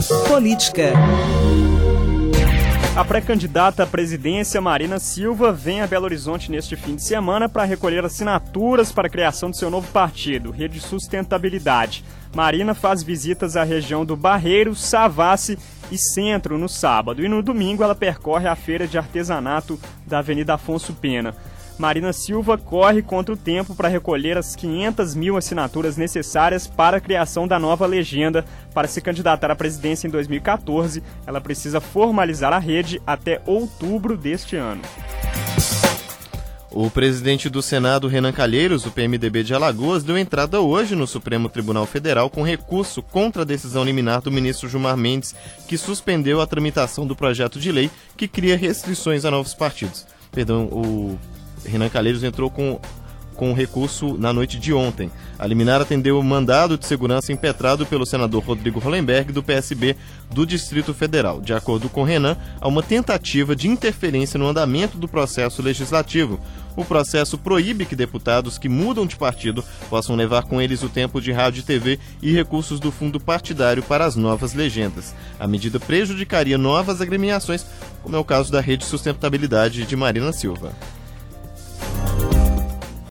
Política. A pré-candidata à presidência, Marina Silva, vem a Belo Horizonte neste fim de semana para recolher assinaturas para a criação de seu novo partido, Rede Sustentabilidade. Marina faz visitas à região do Barreiro, Savassi e Centro no sábado. E no domingo ela percorre a feira de artesanato da Avenida Afonso Pena. Marina Silva corre contra o tempo para recolher as 500 mil assinaturas necessárias para a criação da nova legenda. Para se candidatar à presidência em 2014, ela precisa formalizar a rede até outubro deste ano. O presidente do Senado, Renan Calheiros, do PMDB de Alagoas, deu entrada hoje no Supremo Tribunal Federal com recurso contra a decisão liminar do ministro Gilmar Mendes, que suspendeu a tramitação do projeto de lei que cria restrições a novos partidos. O Renan Calheiros entrou com recurso na noite de ontem. A liminar atendeu o mandado de segurança impetrado pelo senador Rodrigo Hollenberg, do PSB do Distrito Federal. De acordo com Renan, há uma tentativa de interferência no andamento do processo legislativo. O processo proíbe que deputados que mudam de partido possam levar com eles o tempo de rádio e TV e recursos do fundo partidário para as novas legendas. A medida prejudicaria novas agremiações, como é o caso da Rede Sustentabilidade de Marina Silva.